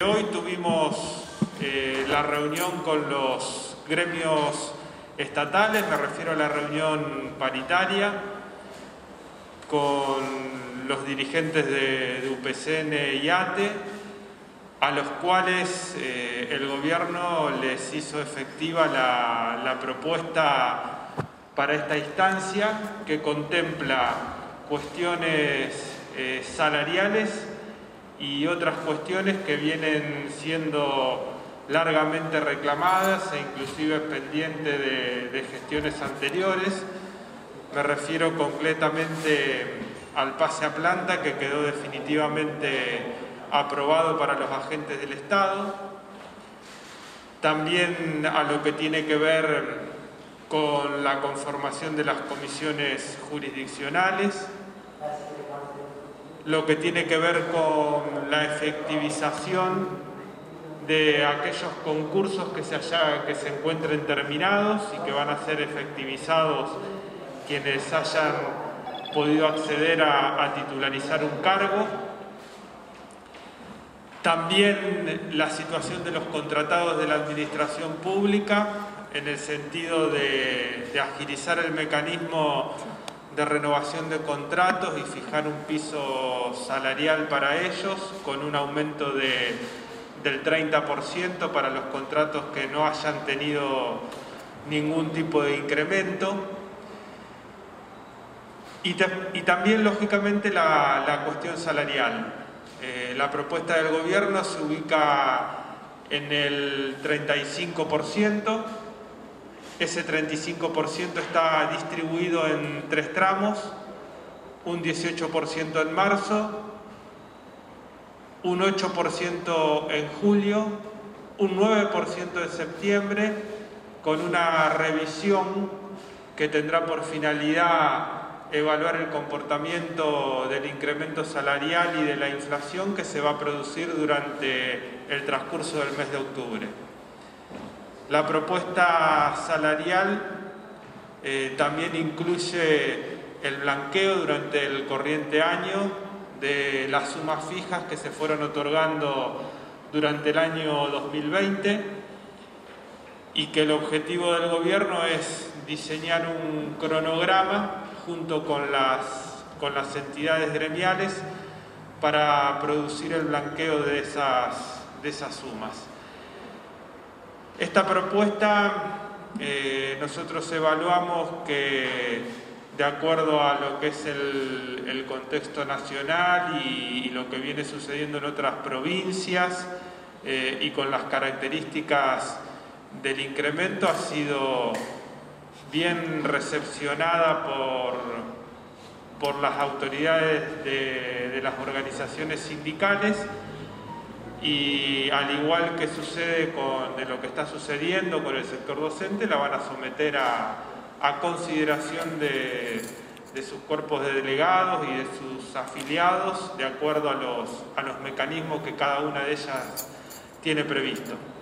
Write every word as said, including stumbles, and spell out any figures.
hoy tuvimos eh, la reunión con los gremios estatales, me refiero a la reunión paritaria, con los dirigentes de, de U P C N y A T E, a los cuales eh, el gobierno les hizo efectiva la, la propuesta para esta instancia, que contempla cuestiones eh, salariales y otras cuestiones que vienen siendo largamente reclamadas e inclusive pendientes de, de gestiones anteriores. Me refiero concretamente al pase a planta, que quedó definitivamente aprobado para los agentes del Estado. También a lo que tiene que ver con la conformación de las comisiones jurisdiccionales, lo que tiene que ver con la efectivización de aquellos concursos que se, haya, que se encuentren terminados y que van a ser efectivizados quienes hayan podido acceder a, a titularizar un cargo. También la situación de los contratados de la administración pública, en el sentido de, de agilizar el mecanismo de renovación de contratos y fijar un piso salarial para ellos, con un aumento de, del treinta por ciento para los contratos que no hayan tenido ningún tipo de incremento. Y, te, y también, lógicamente, la, la cuestión salarial. Eh, la propuesta del gobierno se ubica en el treinta y cinco por ciento. Ese treinta y cinco por ciento está distribuido en tres tramos: un dieciocho por ciento en marzo, un ocho por ciento en julio, un nueve por ciento en septiembre, con una revisión que tendrá por finalidad evaluar el comportamiento del incremento salarial y de la inflación que se va a producir durante el transcurso del mes de octubre. La propuesta salarial eh, también incluye el blanqueo durante el corriente año de las sumas fijas que se fueron otorgando durante el año dos mil veinte, y que el objetivo del gobierno es diseñar un cronograma junto con las, con las entidades gremiales para producir el blanqueo de esas, de esas sumas. Esta propuesta eh, nosotros evaluamos que, de acuerdo a lo que es el, el contexto nacional y, y lo que viene sucediendo en otras provincias eh, y con las características del incremento, ha sido bien recepcionada por, por las autoridades de, de las organizaciones sindicales, y al igual que sucede con de lo que está sucediendo con el sector docente, la van a someter a, a consideración de, de sus cuerpos de delegados y de sus afiliados, de acuerdo a los, a los mecanismos que cada una de ellas tiene previsto.